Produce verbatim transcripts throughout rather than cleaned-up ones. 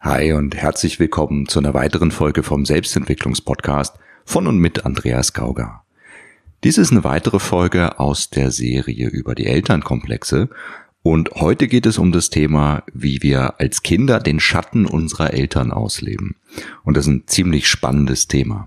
Hi und herzlich willkommen zu einer weiteren Folge vom Selbstentwicklungspodcast von und mit Andreas Gauger. Dies ist eine weitere Folge aus der Serie über die Elternkomplexe und heute geht es um das Thema, wie wir als Kinder den Schatten unserer Eltern ausleben. Und das ist ein ziemlich spannendes Thema.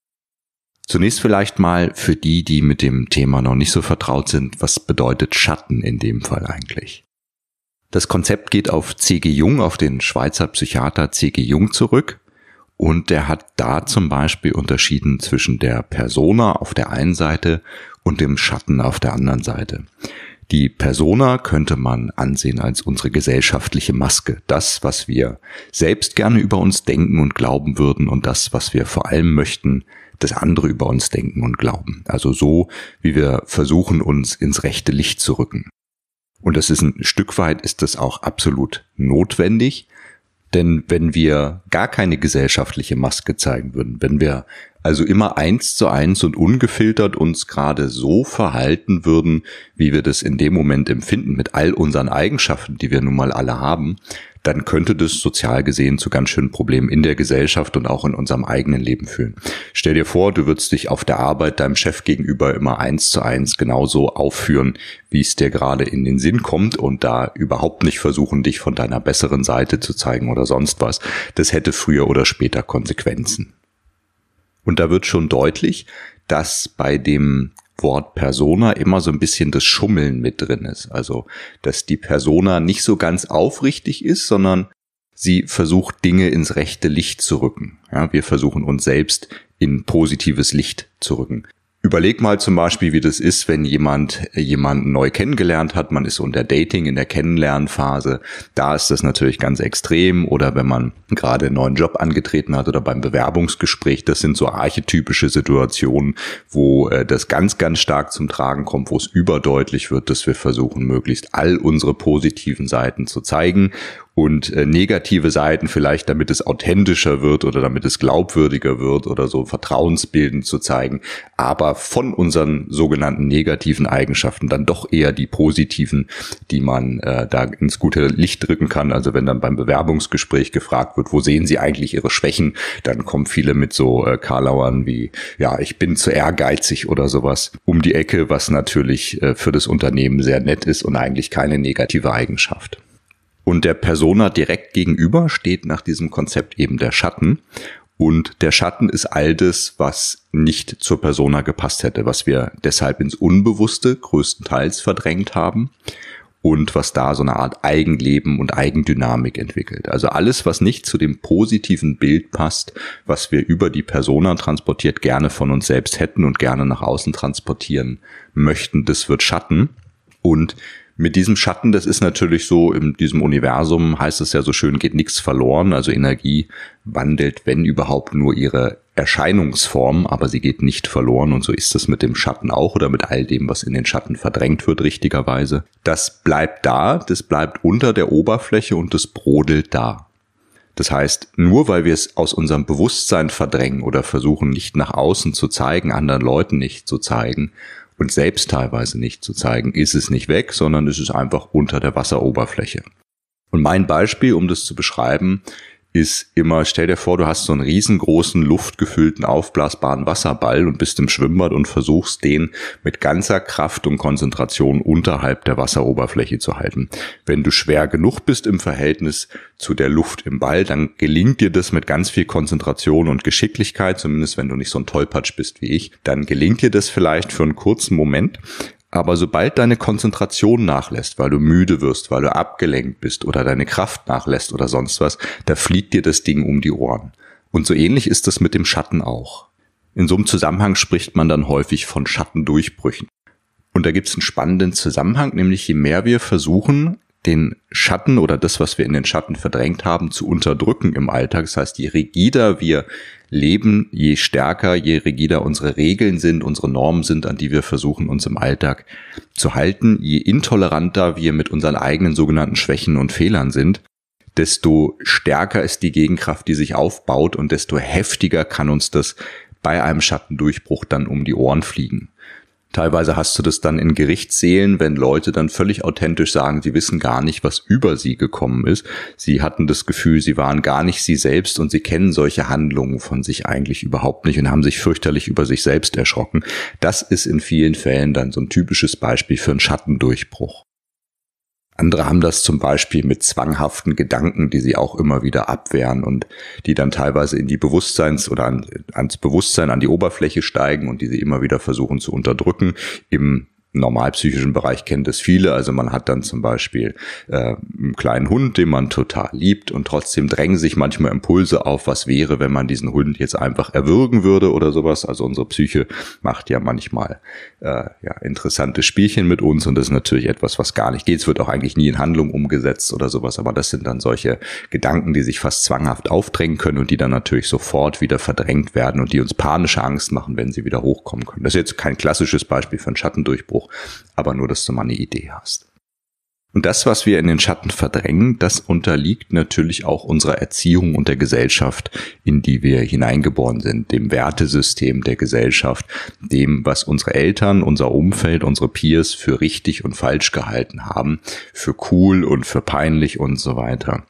Zunächst vielleicht mal für die, die mit dem Thema noch nicht so vertraut sind, was bedeutet Schatten in dem Fall eigentlich? Das Konzept geht auf C G Jung, auf den Schweizer Psychiater C G Jung zurück und der hat da zum Beispiel unterschieden zwischen der Persona auf der einen Seite und dem Schatten auf der anderen Seite. Die Persona könnte man ansehen als unsere gesellschaftliche Maske, das, was wir selbst gerne über uns denken und glauben würden und das, was wir vor allem möchten, dass andere über uns denken und glauben. Also so, wie wir versuchen, uns ins rechte Licht zu rücken. Und das ist ein Stück weit ist das auch absolut notwendig, denn wenn wir gar keine gesellschaftliche Maske zeigen würden, wenn wir also immer eins zu eins und ungefiltert uns gerade so verhalten würden, wie wir das in dem Moment empfinden, mit all unseren Eigenschaften, die wir nun mal alle haben, dann könnte das sozial gesehen zu ganz schönen Problemen in der Gesellschaft und auch in unserem eigenen Leben führen. Stell dir vor, du würdest dich auf der Arbeit deinem Chef gegenüber immer eins zu eins genauso aufführen, wie es dir gerade in den Sinn kommt und da überhaupt nicht versuchen, dich von deiner besseren Seite zu zeigen oder sonst was. Das hätte früher oder später Konsequenzen. Und da wird schon deutlich, dass bei dem Wort Persona immer so ein bisschen das Schummeln mit drin ist. Also, dass die Persona nicht so ganz aufrichtig ist, sondern sie versucht, Dinge ins rechte Licht zu rücken. Ja, wir versuchen uns selbst in positives Licht zu rücken. Überleg mal zum Beispiel, wie das ist, wenn jemand jemanden neu kennengelernt hat, man ist unter Dating in der Kennenlernphase, da ist das natürlich ganz extrem, oder wenn man gerade einen neuen Job angetreten hat oder beim Bewerbungsgespräch, das sind so archetypische Situationen, wo äh, das ganz, ganz stark zum Tragen kommt, wo es überdeutlich wird, dass wir versuchen, möglichst all unsere positiven Seiten zu zeigen und äh, negative Seiten vielleicht, damit es authentischer wird oder damit es glaubwürdiger wird oder so vertrauensbildend zu zeigen, aber von unseren sogenannten negativen Eigenschaften dann doch eher die positiven, die man äh, da ins gute Licht drücken kann. Also wenn dann beim Bewerbungsgespräch gefragt wird, wo sehen Sie eigentlich Ihre Schwächen, dann kommen viele mit so äh, Karlauern wie, ja, ich bin zu ehrgeizig oder sowas um die Ecke, was natürlich äh, für das Unternehmen sehr nett ist und eigentlich keine negative Eigenschaft. Und der Persona direkt gegenüber steht nach diesem Konzept eben der Schatten. Und der Schatten ist all das, was nicht zur Persona gepasst hätte, was wir deshalb ins Unbewusste größtenteils verdrängt haben und was da so eine Art Eigenleben und Eigendynamik entwickelt. Also alles, was nicht zu dem positiven Bild passt, was wir über die Persona transportiert gerne von uns selbst hätten und gerne nach außen transportieren möchten, das wird Schatten. Und mit diesem Schatten, das ist natürlich so, in diesem Universum heißt es ja so schön, geht nichts verloren. Also Energie wandelt, wenn überhaupt, nur ihre Erscheinungsform, aber sie geht nicht verloren. Und so ist es mit dem Schatten auch oder mit all dem, was in den Schatten verdrängt wird, richtigerweise. Das bleibt da, das bleibt unter der Oberfläche und das brodelt da. Das heißt, nur weil wir es aus unserem Bewusstsein verdrängen oder versuchen, nicht nach außen zu zeigen, anderen Leuten nicht zu zeigen, und selbst teilweise nicht zu zeigen, ist es nicht weg, sondern es ist einfach unter der Wasseroberfläche. Und mein Beispiel, um das zu beschreiben, ist immer, stell dir vor, du hast so einen riesengroßen, luftgefüllten, aufblasbaren Wasserball und bist im Schwimmbad und versuchst, den mit ganzer Kraft und Konzentration unterhalb der Wasseroberfläche zu halten. Wenn du schwer genug bist im Verhältnis zu der Luft im Ball, dann gelingt dir das mit ganz viel Konzentration und Geschicklichkeit, zumindest wenn du nicht so ein Tollpatsch bist wie ich, dann gelingt dir das vielleicht für einen kurzen Moment. Aber sobald deine Konzentration nachlässt, weil du müde wirst, weil du abgelenkt bist oder deine Kraft nachlässt oder sonst was, da fliegt dir das Ding um die Ohren. Und so ähnlich ist es mit dem Schatten auch. In so einem Zusammenhang spricht man dann häufig von Schattendurchbrüchen. Und da gibt es einen spannenden Zusammenhang, nämlich je mehr wir versuchen, den Schatten oder das, was wir in den Schatten verdrängt haben, zu unterdrücken im Alltag. Das heißt, je rigider wir leben, je stärker, je rigider unsere Regeln sind, unsere Normen sind, an die wir versuchen, uns im Alltag zu halten, je intoleranter wir mit unseren eigenen sogenannten Schwächen und Fehlern sind, desto stärker ist die Gegenkraft, die sich aufbaut und desto heftiger kann uns das bei einem Schattendurchbruch dann um die Ohren fliegen. Teilweise hast du das dann in Gerichtssälen, wenn Leute dann völlig authentisch sagen, sie wissen gar nicht, was über sie gekommen ist. Sie hatten das Gefühl, sie waren gar nicht sie selbst und sie kennen solche Handlungen von sich eigentlich überhaupt nicht und haben sich fürchterlich über sich selbst erschrocken. Das ist in vielen Fällen dann so ein typisches Beispiel für einen Schattendurchbruch. Andere haben das zum Beispiel mit zwanghaften Gedanken, die sie auch immer wieder abwehren und die dann teilweise in die Bewusstseins- oder an, ans Bewusstsein, an die Oberfläche steigen und die sie immer wieder versuchen zu unterdrücken. Im normalpsychischen Bereich kennen das viele, also man hat dann zum Beispiel äh, einen kleinen Hund, den man total liebt und trotzdem drängen sich manchmal Impulse auf, was wäre, wenn man diesen Hund jetzt einfach erwürgen würde oder sowas. Also unsere Psyche macht ja manchmal äh, ja interessante Spielchen mit uns und das ist natürlich etwas, was gar nicht geht. Es wird auch eigentlich nie in Handlung umgesetzt oder sowas, aber das sind dann solche Gedanken, die sich fast zwanghaft aufdrängen können und die dann natürlich sofort wieder verdrängt werden und die uns panische Angst machen, wenn sie wieder hochkommen können. Das ist jetzt kein klassisches Beispiel für einen Schattendurchbruch, aber nur, dass du mal eine Idee hast. Und das, was wir in den Schatten verdrängen, das unterliegt natürlich auch unserer Erziehung und der Gesellschaft, in die wir hineingeboren sind, dem Wertesystem der Gesellschaft, dem, was unsere Eltern, unser Umfeld, unsere Peers für richtig und falsch gehalten haben, für cool und für peinlich und so weiter.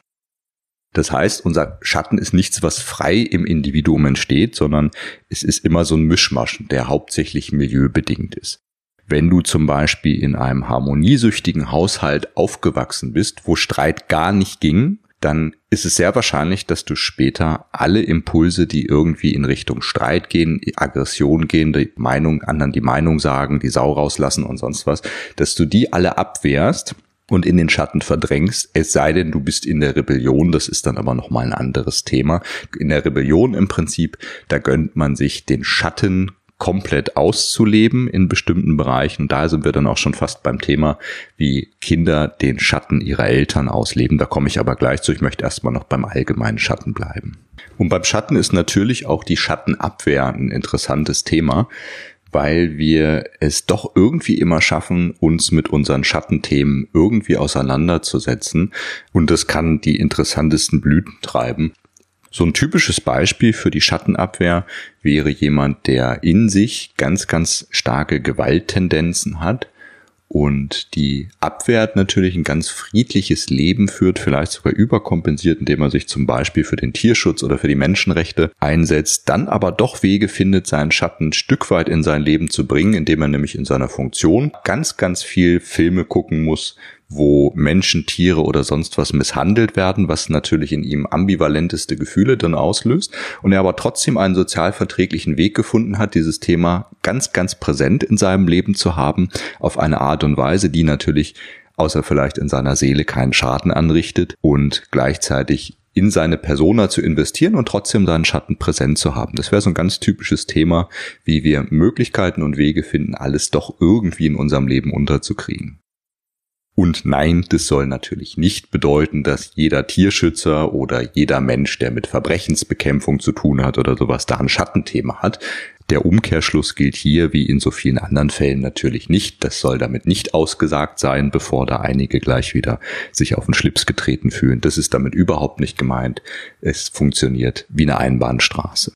Das heißt, unser Schatten ist nichts, was frei im Individuum entsteht, sondern es ist immer so ein Mischmasch, der hauptsächlich milieubedingt ist. Wenn du zum Beispiel in einem harmoniesüchtigen Haushalt aufgewachsen bist, wo Streit gar nicht ging, dann ist es sehr wahrscheinlich, dass du später alle Impulse, die irgendwie in Richtung Streit gehen, Aggression gehen, die Meinung, anderen die Meinung sagen, die Sau rauslassen und sonst was, dass du die alle abwehrst und in den Schatten verdrängst, es sei denn, du bist in der Rebellion, das ist dann aber nochmal ein anderes Thema. In der Rebellion im Prinzip, da gönnt man sich den Schatten komplett auszuleben in bestimmten Bereichen. Und da sind wir dann auch schon fast beim Thema, wie Kinder den Schatten ihrer Eltern ausleben. Da komme ich aber gleich zu. Ich möchte erstmal noch beim allgemeinen Schatten bleiben. Und beim Schatten ist natürlich auch die Schattenabwehr ein interessantes Thema, weil wir es doch irgendwie immer schaffen, uns mit unseren Schattenthemen irgendwie auseinanderzusetzen. Und das kann die interessantesten Blüten treiben. So ein typisches Beispiel für die Schattenabwehr wäre jemand, der in sich ganz, ganz starke Gewalttendenzen hat und die abwehrt, natürlich ein ganz friedliches Leben führt, vielleicht sogar überkompensiert, indem er sich zum Beispiel für den Tierschutz oder für die Menschenrechte einsetzt, dann aber doch Wege findet, seinen Schatten ein Stück weit in sein Leben zu bringen, indem er nämlich in seiner Funktion ganz, ganz viel Filme gucken muss, wo Menschen, Tiere oder sonst was misshandelt werden, was natürlich in ihm ambivalenteste Gefühle dann auslöst und er aber trotzdem einen sozialverträglichen Weg gefunden hat, dieses Thema ganz, ganz präsent in seinem Leben zu haben, auf eine Art und Weise, die natürlich, außer vielleicht in seiner Seele, keinen Schaden anrichtet und gleichzeitig in seine Persona zu investieren und trotzdem seinen Schatten präsent zu haben. Das wäre so ein ganz typisches Thema, wie wir Möglichkeiten und Wege finden, alles doch irgendwie in unserem Leben unterzukriegen. Und nein, das soll natürlich nicht bedeuten, dass jeder Tierschützer oder jeder Mensch, der mit Verbrechensbekämpfung zu tun hat oder sowas, da ein Schattenthema hat. Der Umkehrschluss gilt hier wie in so vielen anderen Fällen natürlich nicht. Das soll damit nicht ausgesagt sein, bevor da einige gleich wieder sich auf den Schlips getreten fühlen. Das ist damit überhaupt nicht gemeint. Es funktioniert wie eine Einbahnstraße.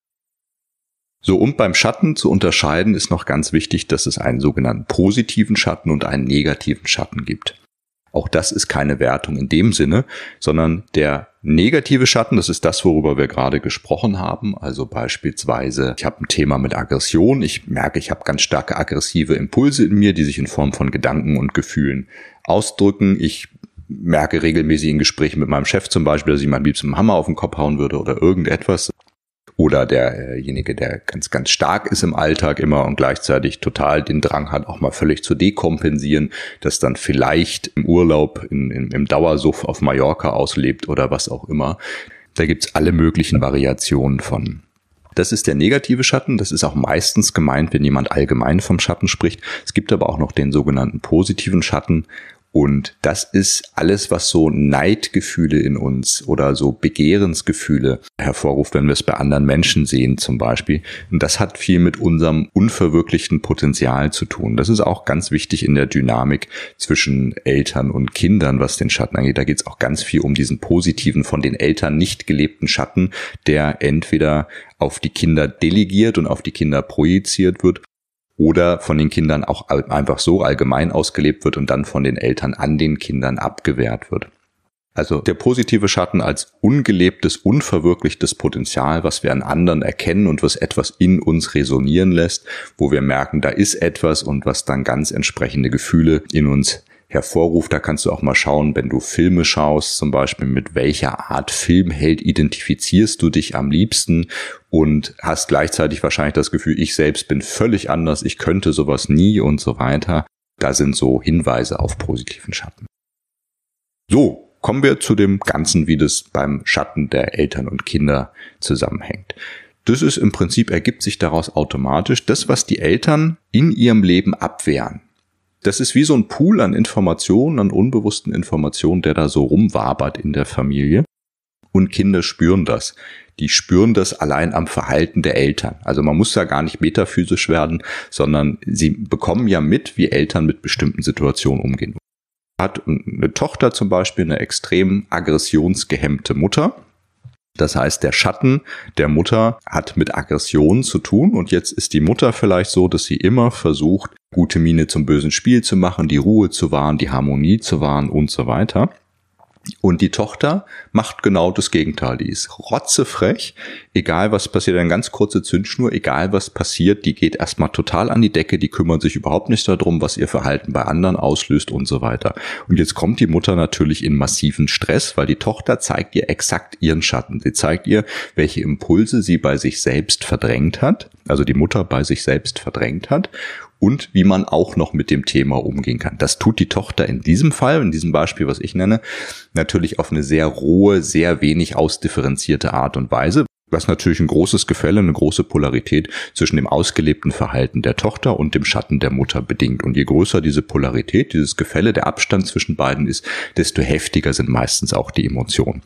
So, um beim Schatten zu unterscheiden, ist noch ganz wichtig, dass es einen sogenannten positiven Schatten und einen negativen Schatten gibt. Auch das ist keine Wertung in dem Sinne, sondern der negative Schatten, das ist das, worüber wir gerade gesprochen haben. Also beispielsweise, ich habe ein Thema mit Aggression, ich merke, ich habe ganz starke aggressive Impulse in mir, die sich in Form von Gedanken und Gefühlen ausdrücken. Ich merke regelmäßig in Gesprächen mit meinem Chef zum Beispiel, dass ich ihm am liebsten mit dem Hammer auf den Kopf hauen würde oder irgendetwas. Oder derjenige, der ganz, ganz stark ist im Alltag immer und gleichzeitig total den Drang hat, auch mal völlig zu dekompensieren, das dann vielleicht im Urlaub, in, in, im Dauersuff auf Mallorca auslebt oder was auch immer. Da gibt's alle möglichen Variationen von. Das ist der negative Schatten. Das ist auch meistens gemeint, wenn jemand allgemein vom Schatten spricht. Es gibt aber auch noch den sogenannten positiven Schatten. Und das ist alles, was so Neidgefühle in uns oder so Begehrensgefühle hervorruft, wenn wir es bei anderen Menschen sehen zum Beispiel. Und das hat viel mit unserem unverwirklichten Potenzial zu tun. Das ist auch ganz wichtig in der Dynamik zwischen Eltern und Kindern, was den Schatten angeht. Da geht es auch ganz viel um diesen positiven, von den Eltern nicht gelebten Schatten, der entweder auf die Kinder delegiert und auf die Kinder projiziert wird, oder von den Kindern auch einfach so allgemein ausgelebt wird und dann von den Eltern an den Kindern abgewehrt wird. Also der positive Schatten als ungelebtes, unverwirklichtes Potenzial, was wir an anderen erkennen und was etwas in uns resonieren lässt, wo wir merken, da ist etwas und was dann ganz entsprechende Gefühle in uns hervorruft. Da kannst du auch mal schauen, wenn du Filme schaust, zum Beispiel mit welcher Art Filmheld identifizierst du dich am liebsten und hast gleichzeitig wahrscheinlich das Gefühl, ich selbst bin völlig anders, ich könnte sowas nie und so weiter. Da sind so Hinweise auf positiven Schatten. So. Kommen wir zu dem Ganzen, wie das beim Schatten der Eltern und Kinder zusammenhängt. Das ist im Prinzip, ergibt sich daraus automatisch, das, was die Eltern in ihrem Leben abwehren. Das ist wie so ein Pool an Informationen, an unbewussten Informationen, der da so rumwabert in der Familie. Und Kinder spüren das. Die spüren das allein am Verhalten der Eltern. Also man muss ja gar nicht metaphysisch werden, sondern sie bekommen ja mit, wie Eltern mit bestimmten Situationen umgehen. Hat eine Tochter zum Beispiel eine extrem aggressionsgehemmte Mutter. Das heißt, der Schatten der Mutter hat mit Aggression zu tun und jetzt ist die Mutter vielleicht so, dass sie immer versucht, gute Miene zum bösen Spiel zu machen, die Ruhe zu wahren, die Harmonie zu wahren und so weiter. Und die Tochter macht genau das Gegenteil. Die ist rotzefrech, egal was passiert, eine ganz kurze Zündschnur, egal was passiert, die geht erstmal total an die Decke, die kümmert sich überhaupt nicht darum, was ihr Verhalten bei anderen auslöst und so weiter. Und jetzt kommt die Mutter natürlich in massiven Stress, weil die Tochter zeigt ihr exakt ihren Schatten. Sie zeigt ihr, welche Impulse sie bei sich selbst verdrängt hat, also die Mutter bei sich selbst verdrängt hat. Und wie man auch noch mit dem Thema umgehen kann. Das tut die Tochter in diesem Fall, in diesem Beispiel, was ich nenne, natürlich auf eine sehr rohe, sehr wenig ausdifferenzierte Art und Weise, was natürlich ein großes Gefälle, eine große Polarität zwischen dem ausgelebten Verhalten der Tochter und dem Schatten der Mutter bedingt. Und je größer diese Polarität, dieses Gefälle, der Abstand zwischen beiden ist, desto heftiger sind meistens auch die Emotionen.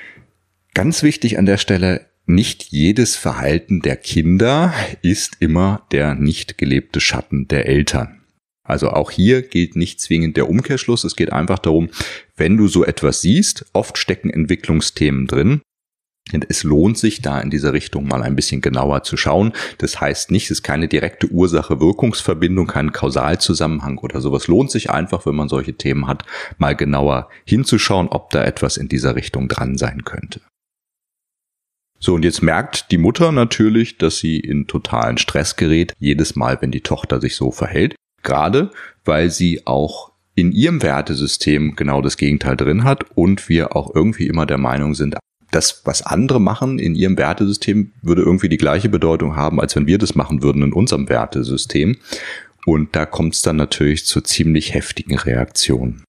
Ganz wichtig an der Stelle, nicht jedes Verhalten der Kinder ist immer der nicht gelebte Schatten der Eltern. Also auch hier gilt nicht zwingend der Umkehrschluss. Es geht einfach darum, wenn du so etwas siehst, oft stecken Entwicklungsthemen drin. Und es lohnt sich, da in dieser Richtung mal ein bisschen genauer zu schauen. Das heißt nicht, es ist keine direkte Ursache-Wirkungsverbindung, kein Kausalzusammenhang oder sowas. Lohnt sich einfach, wenn man solche Themen hat, mal genauer hinzuschauen, ob da etwas in dieser Richtung dran sein könnte. So, und jetzt merkt die Mutter natürlich, dass sie in totalen Stress gerät, jedes Mal, wenn die Tochter sich so verhält. Gerade, weil sie auch in ihrem Wertesystem genau das Gegenteil drin hat und wir auch irgendwie immer der Meinung sind, das, was andere machen in ihrem Wertesystem, würde irgendwie die gleiche Bedeutung haben, als wenn wir das machen würden in unserem Wertesystem. Und da kommt es dann natürlich zu ziemlich heftigen Reaktionen.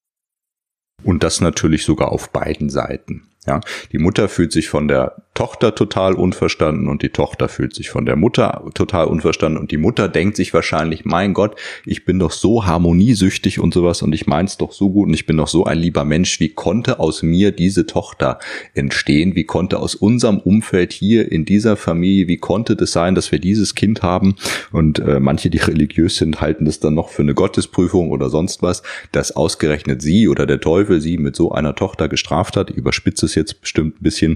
Und das natürlich sogar auf beiden Seiten. Ja, die Mutter fühlt sich von der Tochter total unverstanden und die Tochter fühlt sich von der Mutter total unverstanden und die Mutter denkt sich wahrscheinlich, mein Gott, ich bin doch so harmoniesüchtig und sowas und ich mein's doch so gut und ich bin doch so ein lieber Mensch, wie konnte aus mir diese Tochter entstehen, wie konnte aus unserem Umfeld hier in dieser Familie, wie konnte das sein, dass wir dieses Kind haben und äh, manche, die religiös sind, halten das dann noch für eine Gottesprüfung oder sonst was, dass ausgerechnet sie oder der Teufel sie mit so einer Tochter gestraft hat, ich überspitze es jetzt bestimmt ein bisschen.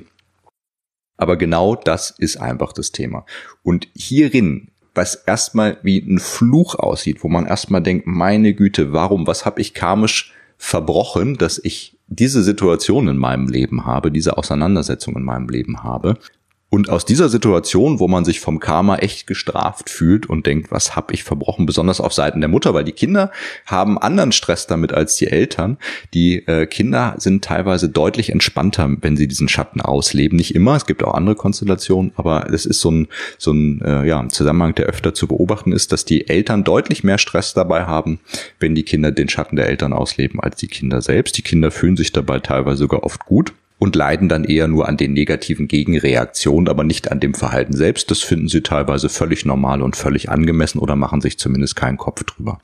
Aber genau das ist einfach das Thema. Und hierin, was erstmal wie ein Fluch aussieht, wo man erstmal denkt, meine Güte, warum, was habe ich karmisch verbrochen, dass ich diese Situation in meinem Leben habe, diese Auseinandersetzung in meinem Leben habe. Und aus dieser Situation, wo man sich vom Karma echt gestraft fühlt und denkt, was habe ich verbrochen, besonders auf Seiten der Mutter, weil die Kinder haben anderen Stress damit als die Eltern. Die äh, Kinder sind teilweise deutlich entspannter, wenn sie diesen Schatten ausleben. Nicht immer, es gibt auch andere Konstellationen, aber es ist so ein, so ein, äh, ja, ein Zusammenhang, der öfter zu beobachten ist, dass die Eltern deutlich mehr Stress dabei haben, wenn die Kinder den Schatten der Eltern ausleben, als die Kinder selbst. Die Kinder fühlen sich dabei teilweise sogar oft gut. Und leiden dann eher nur an den negativen Gegenreaktionen, aber nicht an dem Verhalten selbst. Das finden sie teilweise völlig normal und völlig angemessen oder machen sich zumindest keinen Kopf drüber.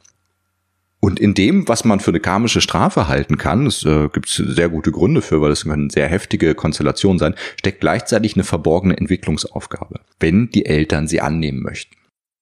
Und in dem, was man für eine karmische Strafe halten kann, es äh, gibt sehr gute Gründe für, weil es können sehr heftige Konstellationen sein, steckt gleichzeitig eine verborgene Entwicklungsaufgabe, wenn die Eltern sie annehmen möchten.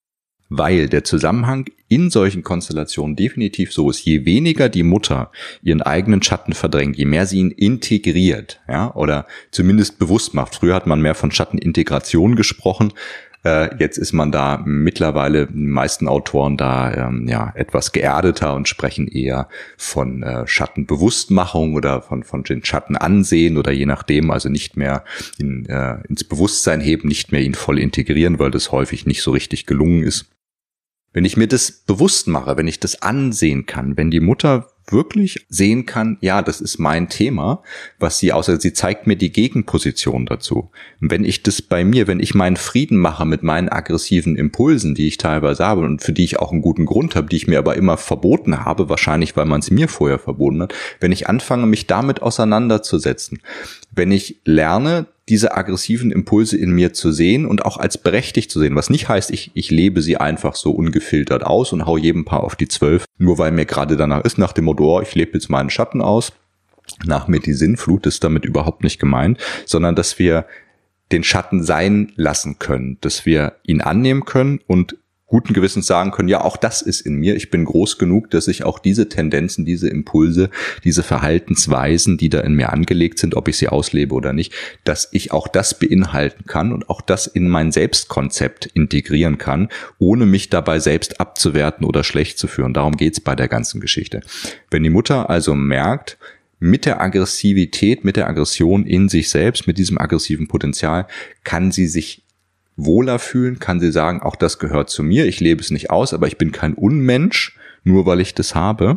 Weil der Zusammenhang in solchen Konstellationen definitiv so ist, je weniger die Mutter ihren eigenen Schatten verdrängt, je mehr sie ihn integriert, ja, oder zumindest bewusst macht. Früher hat man mehr von Schattenintegration gesprochen, Äh, jetzt ist man da mittlerweile, die meisten Autoren da ähm, ja etwas geerdeter und sprechen eher von äh, Schattenbewusstmachung oder von von den Schatten ansehen oder je nachdem, also nicht mehr in, äh, ins Bewusstsein heben, nicht mehr ihn voll integrieren, weil das häufig nicht so richtig gelungen ist. Wenn ich mir das bewusst mache, wenn ich das ansehen kann, wenn die Mutter wirklich sehen kann, ja, das ist mein Thema, was sie außer sie zeigt mir die Gegenposition dazu. Und wenn ich das bei mir, wenn ich meinen Frieden mache mit meinen aggressiven Impulsen, die ich teilweise habe und für die ich auch einen guten Grund habe, die ich mir aber immer verboten habe, wahrscheinlich, weil man es mir vorher verboten hat, wenn ich anfange, mich damit auseinanderzusetzen, wenn ich lerne, diese aggressiven Impulse in mir zu sehen und auch als berechtigt zu sehen, was nicht heißt, ich, ich lebe sie einfach so ungefiltert aus und hau jedem Paar auf die Zwölf, nur weil mir gerade danach ist, nach dem Motto, oh, ich lebe jetzt meinen Schatten aus, nach mir die Sinnflut, ist damit überhaupt nicht gemeint, sondern dass wir den Schatten sein lassen können, dass wir ihn annehmen können und guten Gewissens sagen können, ja, auch das ist in mir. Ich bin groß genug, dass ich auch diese Tendenzen, diese Impulse, diese Verhaltensweisen, die da in mir angelegt sind, ob ich sie auslebe oder nicht, dass ich auch das beinhalten kann und auch das in mein Selbstkonzept integrieren kann, ohne mich dabei selbst abzuwerten oder schlecht zu führen. Darum geht's bei der ganzen Geschichte. Wenn die Mutter also merkt, mit der Aggressivität, mit der Aggression in sich selbst, mit diesem aggressiven Potenzial, kann sie sich wohler fühlen, kann sie sagen, auch das gehört zu mir, ich lebe es nicht aus, aber ich bin kein Unmensch, nur weil ich das habe.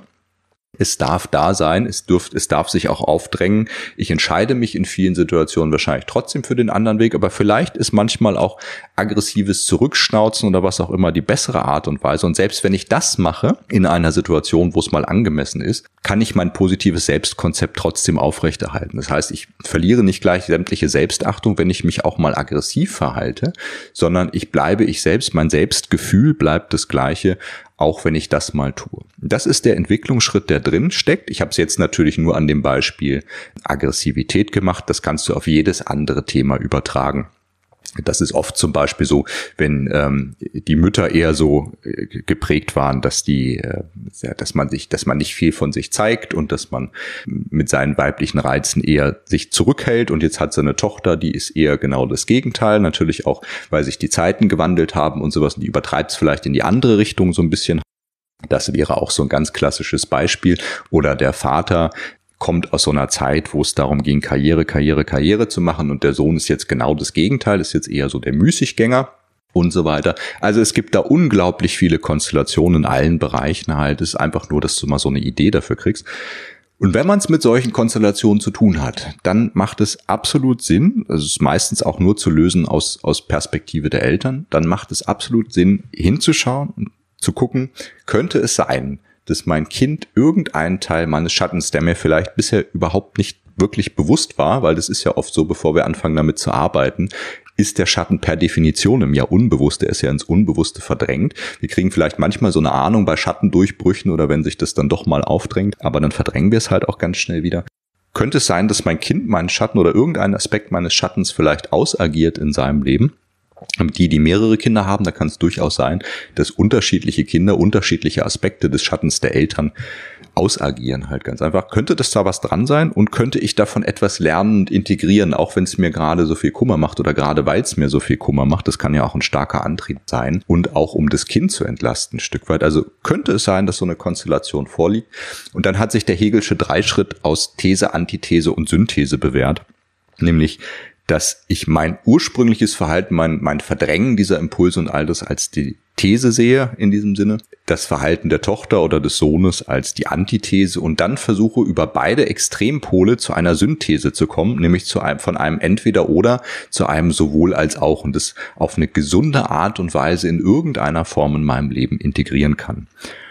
Es darf da sein, es dürft, es darf sich auch aufdrängen. Ich entscheide mich in vielen Situationen wahrscheinlich trotzdem für den anderen Weg, aber vielleicht ist manchmal auch aggressives Zurückschnauzen oder was auch immer die bessere Art und Weise. Und selbst wenn ich das mache, in einer Situation, wo es mal angemessen ist, kann ich mein positives Selbstkonzept trotzdem aufrechterhalten. Das heißt, ich verliere nicht gleich sämtliche Selbstachtung, wenn ich mich auch mal aggressiv verhalte, sondern ich bleibe ich selbst, mein Selbstgefühl bleibt das gleiche, auch wenn ich das mal tue. Das ist der Entwicklungsschritt, der drin steckt. Ich habe es jetzt natürlich nur an dem Beispiel Aggressivität gemacht. Das kannst du auf jedes andere Thema übertragen. Das ist oft zum Beispiel so, wenn ähm, die Mütter eher so äh, geprägt waren, dass die, äh, dass man sich, dass man nicht viel von sich zeigt und dass man mit seinen weiblichen Reizen eher sich zurückhält. Und jetzt hat sie eine Tochter, die ist eher genau das Gegenteil. Natürlich auch, weil sich die Zeiten gewandelt haben und sowas. Und die übertreibt es vielleicht in die andere Richtung so ein bisschen. Das wäre auch so ein ganz klassisches Beispiel. Oder der Vater kommt aus so einer Zeit, wo es darum ging, Karriere, Karriere, Karriere zu machen und der Sohn ist jetzt genau das Gegenteil, ist jetzt eher so der Müßiggänger und so weiter. Also es gibt da unglaublich viele Konstellationen in allen Bereichen halt. Es ist einfach nur, dass du mal so eine Idee dafür kriegst. Und wenn man es mit solchen Konstellationen zu tun hat, dann macht es absolut Sinn, also es ist meistens auch nur zu lösen aus, aus Perspektive der Eltern, dann macht es absolut Sinn, hinzuschauen und zu gucken, könnte es sein, dass mein Kind irgendeinen Teil meines Schattens, der mir vielleicht bisher überhaupt nicht wirklich bewusst war, weil das ist ja oft so, bevor wir anfangen damit zu arbeiten, ist der Schatten per Definition im Jahr unbewusst, der ist ja ins Unbewusste verdrängt. Wir kriegen vielleicht manchmal so eine Ahnung bei Schattendurchbrüchen oder wenn sich das dann doch mal aufdrängt, aber dann verdrängen wir es halt auch ganz schnell wieder. Könnte es sein, dass mein Kind meinen Schatten oder irgendeinen Aspekt meines Schattens vielleicht ausagiert in seinem Leben? Die, die mehrere Kinder haben, da kann es durchaus sein, dass unterschiedliche Kinder unterschiedliche Aspekte des Schattens der Eltern ausagieren halt ganz einfach. Könnte das da was dran sein und könnte ich davon etwas lernen und integrieren, auch wenn es mir gerade so viel Kummer macht oder gerade weil es mir so viel Kummer macht, das kann ja auch ein starker Antrieb sein und auch um das Kind zu entlasten ein Stück weit. Also könnte es sein, dass so eine Konstellation vorliegt und dann hat sich der Hegelsche Dreischritt aus These, Antithese und Synthese bewährt, nämlich dass ich mein ursprüngliches Verhalten, mein, mein Verdrängen dieser Impulse und all das als die These sehe in diesem Sinne, das Verhalten der Tochter oder des Sohnes als die Antithese und dann versuche über beide Extrempole zu einer Synthese zu kommen, nämlich zu einem, von einem Entweder-Oder zu einem sowohl als auch und das auf eine gesunde Art und Weise in irgendeiner Form in meinem Leben integrieren kann.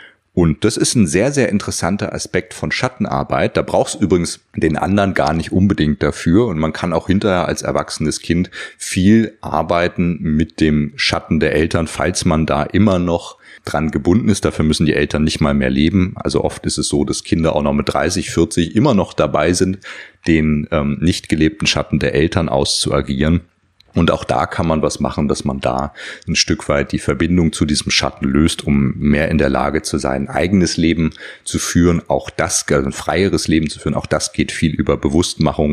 Und das ist ein sehr, sehr interessanter Aspekt von Schattenarbeit. Da brauchst du übrigens den anderen gar nicht unbedingt dafür. Und man kann auch hinterher als erwachsenes Kind viel arbeiten mit dem Schatten der Eltern, falls man da immer noch dran gebunden ist. Dafür müssen die Eltern nicht mal mehr leben. Also oft ist es so, dass Kinder auch noch mit dreißig, vierzig immer noch dabei sind, den ähm, nicht gelebten Schatten der Eltern auszuagieren. Und auch da kann man was machen, dass man da ein Stück weit die Verbindung zu diesem Schatten löst, um mehr in der Lage zu sein, ein eigenes Leben zu führen, auch das, also ein freieres Leben zu führen. Auch das geht viel über Bewusstmachung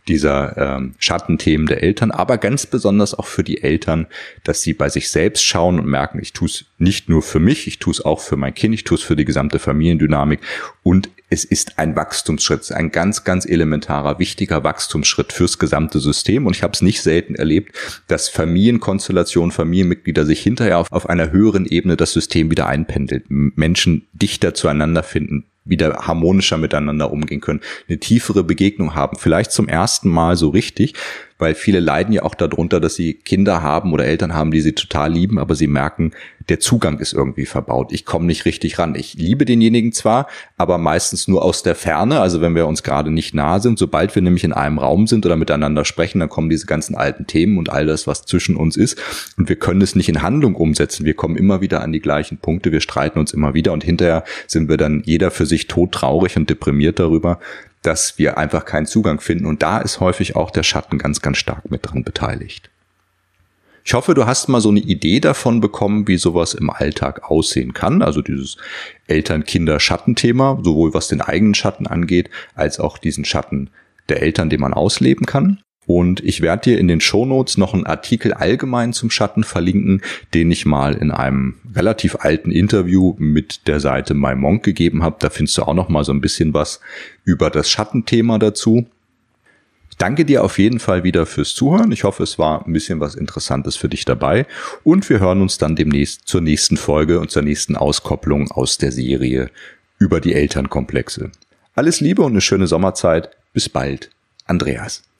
dieser ähm, Schattenthemen der Eltern, aber ganz besonders auch für die Eltern, dass sie bei sich selbst schauen und merken, ich tue es nicht nur für mich, ich tue es auch für mein Kind, ich tue es für die gesamte Familiendynamik und es ist ein Wachstumsschritt, ein ganz, ganz elementarer, wichtiger Wachstumsschritt fürs gesamte System. Und ich habe es nicht selten erlebt, dass Familienkonstellationen, Familienmitglieder sich hinterher auf, auf einer höheren Ebene das System wieder einpendelt, Menschen dichter zueinander finden, wieder harmonischer miteinander umgehen können, eine tiefere Begegnung haben, vielleicht zum ersten Mal so richtig, weil viele leiden ja auch darunter, dass sie Kinder haben oder Eltern haben, die sie total lieben, aber sie merken, der Zugang ist irgendwie verbaut. Ich komme nicht richtig ran. Ich liebe denjenigen zwar, aber meistens nur aus der Ferne, also wenn wir uns gerade nicht nah sind. Sobald wir nämlich in einem Raum sind oder miteinander sprechen, dann kommen diese ganzen alten Themen und all das, was zwischen uns ist. Und wir können es nicht in Handlung umsetzen. Wir kommen immer wieder an die gleichen Punkte, wir streiten uns immer wieder und hinterher sind wir dann jeder für sich todtraurig und deprimiert darüber, dass wir einfach keinen Zugang finden. Und da ist häufig auch der Schatten ganz, ganz stark mit dran beteiligt. Ich hoffe, du hast mal so eine Idee davon bekommen, wie sowas im Alltag aussehen kann. Also dieses Eltern-Kinder-Schatten-Thema, sowohl was den eigenen Schatten angeht, als auch diesen Schatten der Eltern, den man ausleben kann. Und ich werde dir in den Shownotes noch einen Artikel allgemein zum Schatten verlinken, den ich mal in einem relativ alten Interview mit der Seite MyMonk gegeben habe. Da findest du auch noch mal so ein bisschen was über das Schattenthema dazu. Ich danke dir auf jeden Fall wieder fürs Zuhören. Ich hoffe, es war ein bisschen was Interessantes für dich dabei. Und wir hören uns dann demnächst zur nächsten Folge und zur nächsten Auskopplung aus der Serie über die Elternkomplexe. Alles Liebe und eine schöne Sommerzeit. Bis bald. Andreas.